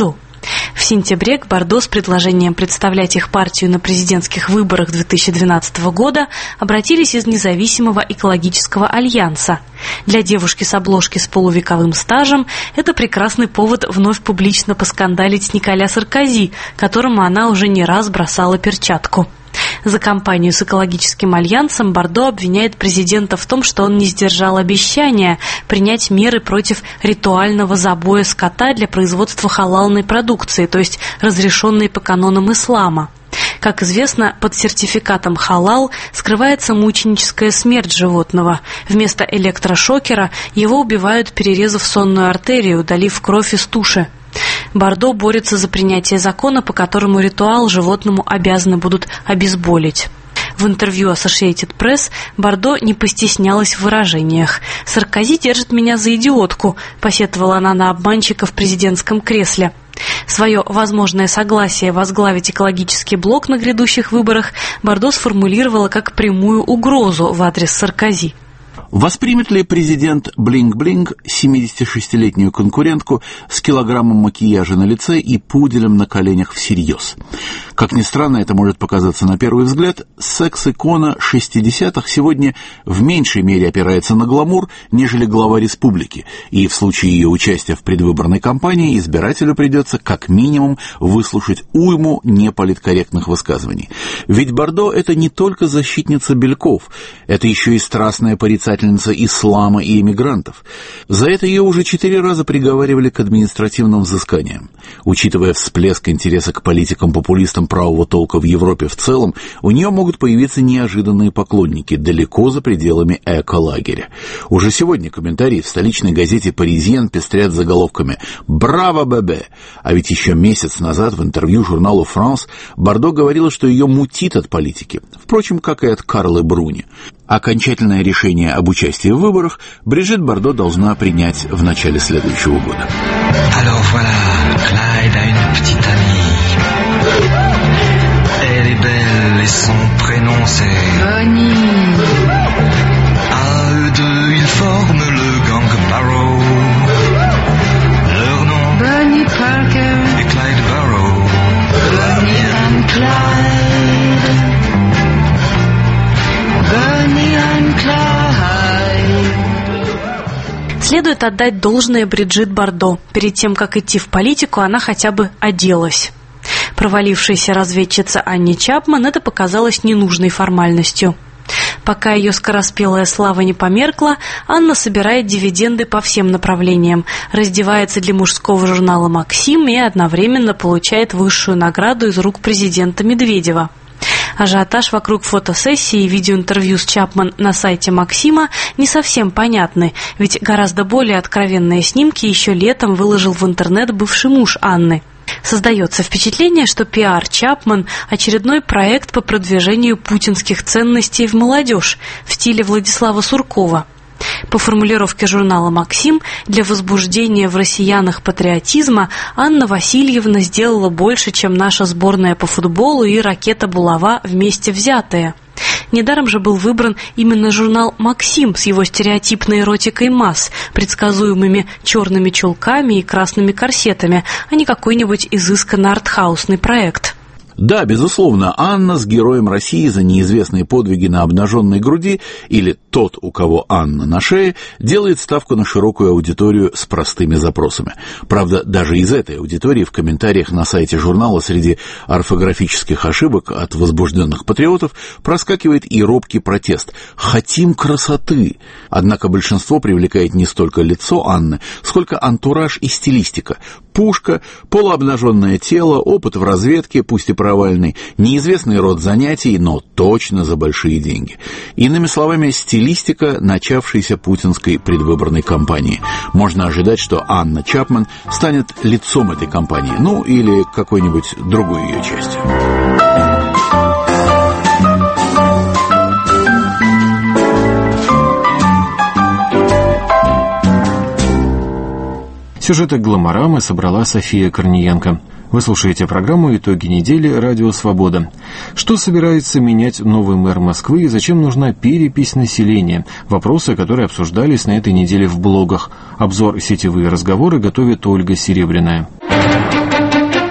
S14: В сентябре к Бардо с предложением представлять их партию на президентских выборах две тысячи двенадцатого года обратились из независимого экологического альянса. Для девушки с обложки с полувековым стажем это прекрасный повод вновь публично поскандалить с Николя Саркози, которому она уже не раз бросала перчатку. За кампанию с экологическим альянсом Бардо обвиняет президента в том, что он не сдержал обещания принять меры против ритуального забоя скота для производства халалной продукции, то есть разрешенной по канонам ислама. Как известно, под сертификатом халал скрывается мученическая смерть животного. Вместо электрошокера его убивают, перерезав сонную артерию, удалив кровь из туши. Бардо борется за принятие закона, по которому ритуал животному обязаны будут обезболить. В интервью Associated Press Бардо не постеснялась в выражениях. «Саркози держит меня за идиотку», — посетовала она на обманщика в президентском кресле. Свое возможное согласие возглавить экологический блок на грядущих выборах Бардо сформулировала как прямую угрозу в адрес Саркози.
S15: Воспримет ли президент Блинг-Блинг семидесятишестилетнюю конкурентку с килограммом макияжа на лице и пуделем на коленях всерьез? Как ни странно, это может показаться на первый взгляд, секс-икона шестидесятых сегодня в меньшей мере опирается на гламур, нежели глава республики, и в случае ее участия в предвыборной кампании избирателю придется как минимум выслушать уйму неполиткорректных высказываний. Ведь Бардо — это не только защитница бельков, это еще и страстная порицательница ислама и иммигрантов. За это ее уже четыре раза приговаривали к административным взысканиям. Учитывая всплеск интереса к политикам-популистам правого толка в Европе в целом, у нее могут появиться неожиданные поклонники далеко за пределами эко-лагеря. Уже сегодня комментарии в столичной газете «Паризьен» пестрят заголовками «Браво, бебе!». А ведь еще месяц назад в интервью журналу «Франс» Бардо говорила, что ее мутит от политики, впрочем, как и от Карлы Бруни. Окончательное решение об участии в выборах Брижит Бардо должна принять в начале следующего года.
S16: Alors voilà, Clyde a une petite amie. Elle est belle et son prénom c'est Bonnie. À eux deux, ils forment le gang Barrow. Leur nom Bonnie Parker et Clyde Barrow. Bonnie and Clyde. Bonnie and Clyde.
S14: Следует отдать должное Брижит Бардо. Перед тем, как идти в политику, она хотя бы оделась. Провалившейся разведчице Анне Чапман это показалось ненужной формальностью. Пока ее скороспелая слава не померкла, Анна собирает дивиденды по всем направлениям, раздевается для мужского журнала «Максим» и одновременно получает высшую награду из рук президента Медведева. Ажиотаж вокруг фотосессии и видеоинтервью с Чапман на сайте «Максима» не совсем понятны, ведь гораздо более откровенные снимки еще летом выложил в интернет бывший муж Анны. Создается впечатление, что пиар Чапман – очередной проект по продвижению путинских ценностей в молодежь в стиле Владислава Суркова. По формулировке журнала «Максим», для возбуждения в россиянах патриотизма Анна Васильевна сделала больше, чем наша сборная по футболу и ракета «Булава» вместе взятые. Недаром же был выбран именно журнал «Максим» с его стереотипной эротикой масс, предсказуемыми черными чулками и красными корсетами, а не какой-нибудь изысканно артхаусный проект.
S15: Да, безусловно, Анна с героем России за неизвестные подвиги на обнаженной груди, или тот, у кого Анна на шее, делает ставку на широкую аудиторию с простыми запросами. Правда, даже из этой аудитории в комментариях на сайте журнала среди орфографических ошибок от возбужденных патриотов проскакивает и робкий протест «Хотим красоты!». Однако большинство привлекает не столько лицо Анны, сколько антураж и стилистика. Пушка, полуобнаженное тело, опыт в разведке, пусть и провальный, неизвестный род занятий, но точно за большие деньги. Иными словами, стилистика начавшейся путинской предвыборной кампании. Можно ожидать, что Анна Чапман станет лицом этой кампании, ну или какой-нибудь другой ее частью.
S1: Сюжеты «Гламорамы» собрала София Корниенко. Вы слушаете программу «Итоги недели. Радио Свобода». Что собирается менять новый мэр Москвы и зачем нужна перепись населения? Вопросы, которые обсуждались на этой неделе в блогах. Обзор «Сетевые разговоры» готовит Ольга Серебряная.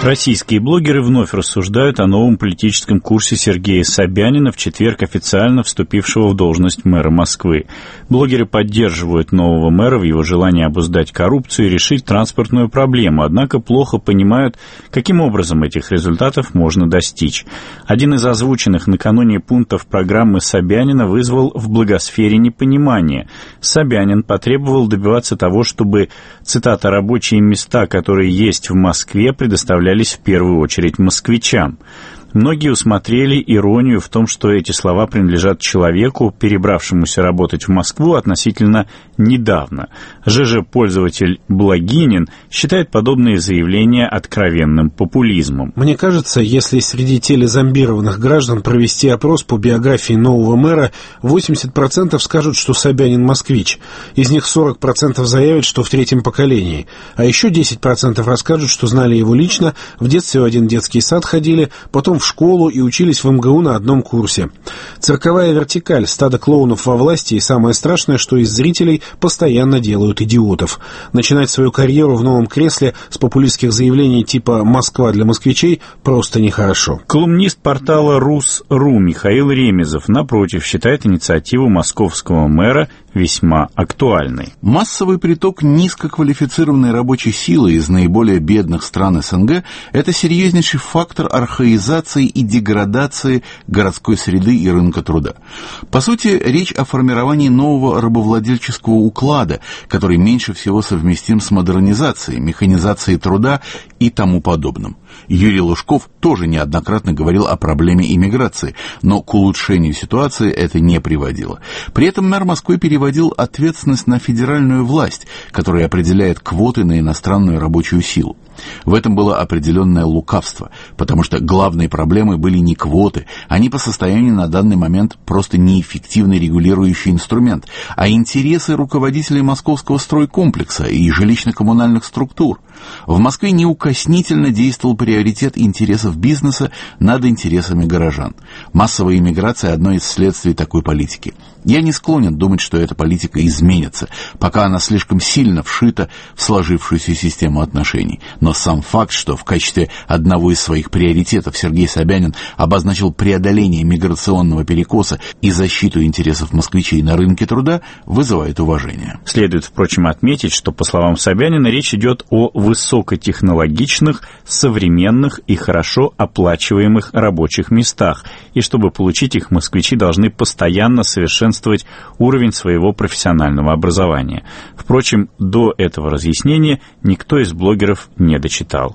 S17: Российские блогеры вновь рассуждают о новом политическом курсе Сергея Собянина, в четверг официально вступившего в должность мэра Москвы. Блогеры поддерживают нового мэра в его желании обуздать коррупцию и решить транспортную проблему, однако плохо понимают, каким образом этих результатов можно достичь. Один из озвученных накануне пунктов программы Собянина вызвал в благосфере непонимание. Собянин потребовал добиваться того, чтобы, цитата, «рабочие места, которые есть в Москве, предоставляли в первую очередь москвичам». Многие усмотрели иронию в том, что эти слова принадлежат человеку, перебравшемуся работать в Москву относительно недавно. ЖЖ-пользователь Благинин считает подобные заявления откровенным популизмом.
S18: Мне кажется, если среди телезомбированных граждан провести опрос по биографии нового мэра, восемьдесят процентов скажут, что Собянин москвич. Из них сорок процентов заявят, что в третьем поколении. А еще десять процентов расскажут, что знали его лично, в детстве в один детский сад ходили, потом в школу и учились в эм гэ у на одном курсе. Цирковая вертикаль, стадо клоунов во власти, и самое страшное, что из зрителей постоянно делают идиотов. Начинать свою карьеру в новом кресле с популистских заявлений типа «Москва для москвичей» просто нехорошо.
S17: Колумнист портала Рус.ру Михаил Ремезов, напротив, считает инициативу московского мэра весьма актуальной.
S15: Массовый приток низкоквалифицированной рабочей силы из наиболее бедных стран эс эн гэ – это серьезнейший фактор архаизации и деградации городской среды и рынка труда. По сути, речь о формировании нового рабовладельческого уклада, который меньше всего совместим с модернизацией, механизацией труда и тому подобным. Юрий Лужков тоже неоднократно говорил о проблеме иммиграции, но к улучшению ситуации это не приводило. При этом мэр Москвы переводил ответственность на федеральную власть, которая определяет квоты на иностранную рабочую силу. В этом было определенное лукавство, потому что главной проблемой были не квоты, они по состоянию на данный момент просто неэффективный регулирующий инструмент, а интересы руководителей московского стройкомплекса и жилищно-коммунальных структур. В Москве неукоснительно действовал приоритет интересов бизнеса над интересами горожан. Массовая иммиграция – одно из следствий такой политики. Я не склонен думать, что эта политика изменится, пока она слишком сильно вшита в сложившуюся систему отношений. Но сам факт, что в качестве одного из своих приоритетов Сергей Собянин обозначил преодоление миграционного перекоса и защиту интересов москвичей на рынке труда, вызывает уважение.
S17: Следует, впрочем, отметить, что, по словам Собянина, речь идет о высокотехнологичных, современных и хорошо оплачиваемых рабочих местах, и чтобы получить их, москвичи должны постоянно совершенствовать уровень своего профессионального образования. Впрочем, до этого разъяснения никто из блогеров не дочитал.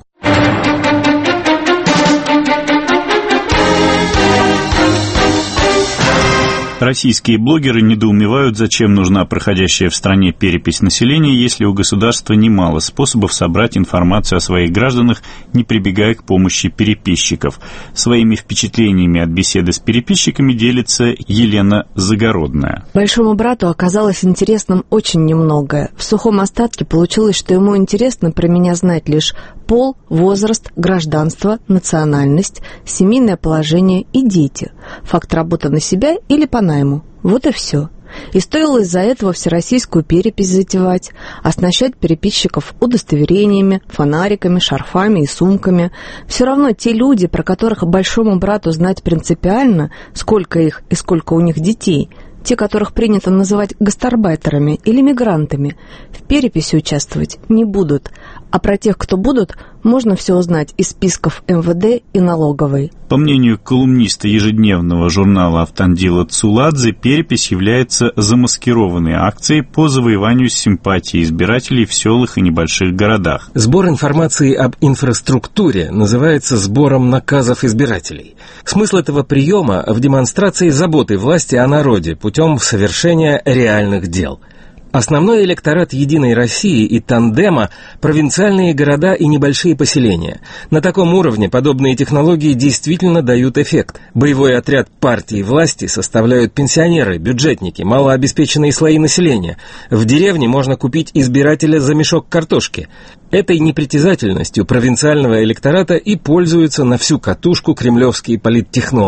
S17: Российские блогеры недоумевают, зачем нужна проходящая в стране перепись населения, если у государства немало способов собрать информацию о своих гражданах, не прибегая к помощи переписчиков. Своими впечатлениями от беседы с переписчиками делится Елена Загородная.
S19: Большому брату оказалось интересным очень немногое. В сухом остатке получилось, что ему интересно про меня знать лишь пол, возраст, гражданство, национальность, семейное положение и дети, факт работы на себя или по найму. Вот и все. И стоило из-за этого всероссийскую перепись затевать, оснащать переписчиков удостоверениями, фонариками, шарфами и сумками. Все равно те люди, про которых большому брату знать принципиально, сколько их и сколько у них детей, те, которых принято называть гастарбайтерами или мигрантами, в переписи участвовать не будут. А про тех, кто будут, можно все узнать из списков эм вэ дэ и налоговой.
S17: По мнению колумниста ежедневного журнала Автандила Цуладзе, перепись является замаскированной акцией по завоеванию симпатии избирателей в селах и небольших городах.
S6: Сбор информации об инфраструктуре называется сбором наказов избирателей. Смысл этого приема в демонстрации заботы власти о народе путем совершения реальных дел. Основной электорат «Единой России» и «Тандема» – провинциальные города и небольшие поселения. На таком уровне подобные технологии действительно дают эффект. Боевой отряд партии власти составляют пенсионеры, бюджетники, малообеспеченные слои населения. В деревне можно купить избирателя за мешок картошки. Этой непритязательностью провинциального электората и пользуются на всю катушку кремлевские политтехнологи.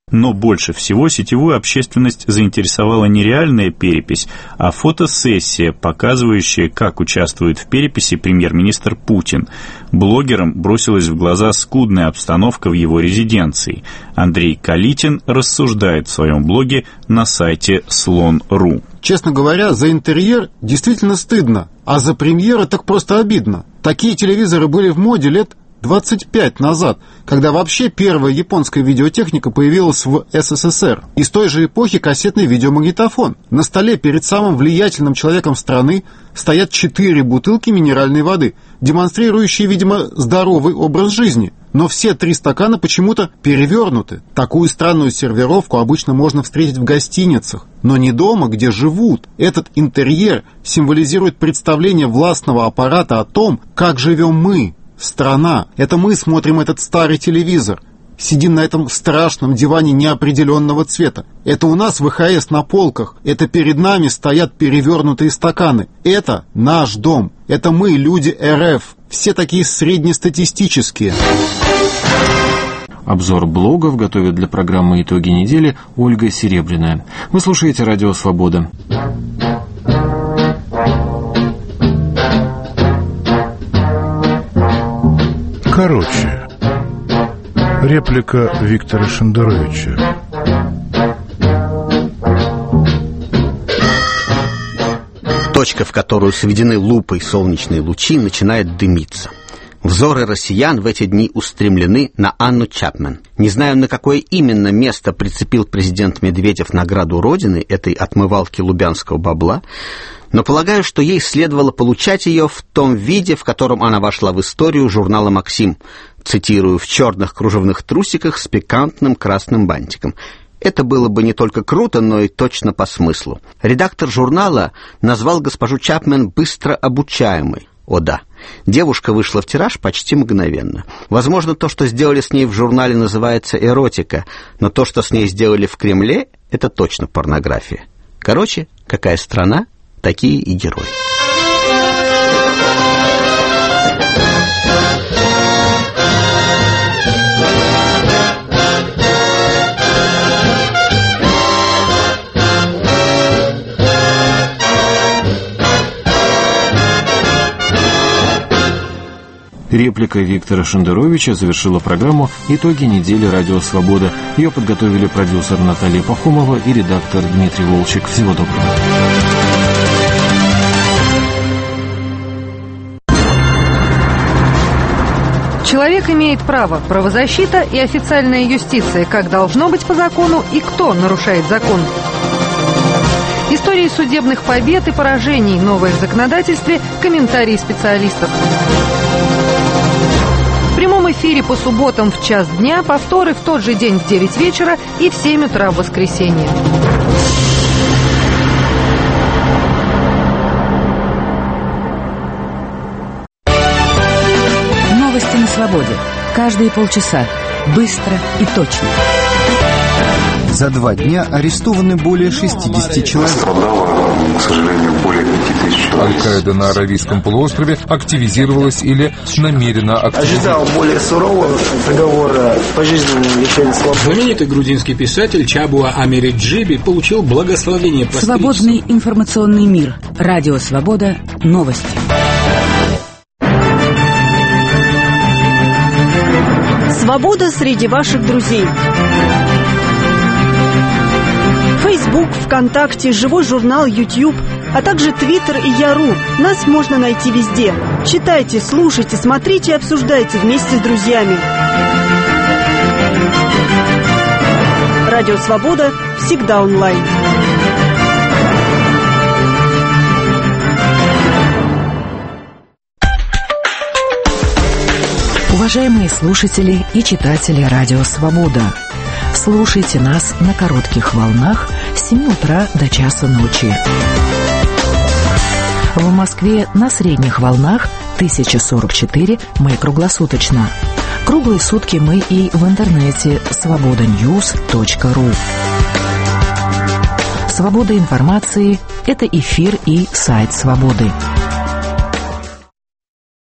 S17: Но больше всего сетевую общественность заинтересовала не реальная перепись, а фотосессия, показывающая, как участвует в переписи премьер-министр Путин. Блогерам бросилась в глаза скудная обстановка в его резиденции. Андрей Калитин рассуждает в своем блоге на сайте слон точка ру.
S20: Честно говоря, за интерьер действительно стыдно, а за премьера так просто обидно. Такие телевизоры были в моде лет двадцать пять назад, когда вообще первая японская видеотехника появилась в эс эс эс эр. Из той же эпохи кассетный видеомагнитофон. На столе перед самым влиятельным человеком страны стоят четыре бутылки минеральной воды, демонстрирующие, видимо, здоровый образ жизни. Но все три стакана почему-то перевернуты. Такую странную сервировку обычно можно встретить в гостиницах, но не дома, где живут. Этот интерьер символизирует представление властного аппарата о том, как живем мы, страна. Это мы смотрим этот старый телевизор, сидим на этом страшном диване неопределенного цвета. Это у нас вэ ха эс на полках. Это перед нами стоят перевернутые стаканы. Это наш дом. Это мы, люди эр эф. Все такие среднестатистические.
S1: Обзор блогов готовит для программы «Итоги недели» Ольга Серебряная. Вы слушаете «Радио Свобода».
S8: Короче, реплика Виктора Шендеровича.
S21: Точка, в которую сведены лупой солнечные лучи, начинает дымиться. Взоры россиян в эти дни устремлены на Анну Чапман. Не знаю, на какое именно место прицепил президент Медведев награду Родины этой отмывалки лубянского бабла, но полагаю, что ей следовало получать ее в том виде, в котором она вошла в историю журнала «Максим», цитирую, в черных кружевных трусиках с пикантным красным бантиком. Это было бы не только круто, но и точно по смыслу. Редактор журнала назвал госпожу Чапман быстро обучаемой. О да, девушка вышла в тираж почти мгновенно. Возможно, то, что сделали с ней в журнале, называется эротика, но то, что с ней сделали в Кремле, это точно порнография. Короче, какая страна, такие и герои.
S1: Реплика Виктора Шендеровича завершила программу «Итоги недели. Радио Свобода». Ее подготовили продюсер Наталья Пахомова и редактор Дмитрий Волчек. Всего доброго.
S22: Человек имеет право, правозащита и официальная юстиция, как должно быть по закону и кто нарушает закон. Истории судебных побед и поражений, новое в законодательстве, комментарии специалистов. В прямом эфире по субботам в час дня, повторы в тот же день в девять вечера и в семь утра в воскресенье.
S5: Новости на свободе. Каждые полчаса. Быстро и точно.
S23: За два дня арестованы более шестидесяти человек.
S24: Пострадало, к сожалению, более пяти тысяч человек.
S25: Аль-Каида на Аравийском полуострове активизировалась или намеренно активизировалась.
S26: Ожидал более сурового приговора пожизненного лишения свободы.
S27: Знаменитый грузинский писатель Чабуа Америджиби получил благословение постричься.
S5: Свободный информационный мир. Радио Свобода. Новости.
S28: Свобода среди ваших друзей. Фейсбук, ВКонтакте, живой журнал, Ютьюб, а также Твиттер и Яру. Нас можно найти везде. Читайте, слушайте, смотрите и обсуждайте вместе с друзьями. Радио Свобода всегда онлайн.
S5: Уважаемые слушатели и читатели Радио Свобода, слушайте нас на коротких волнах с семи утра до часа ночи. В Москве на средних волнах тысяча сорок четыре, мы круглосуточно. Круглые сутки мы и в интернете свобода ньюс точка ру. Свобода информации – это эфир и сайт Свободы.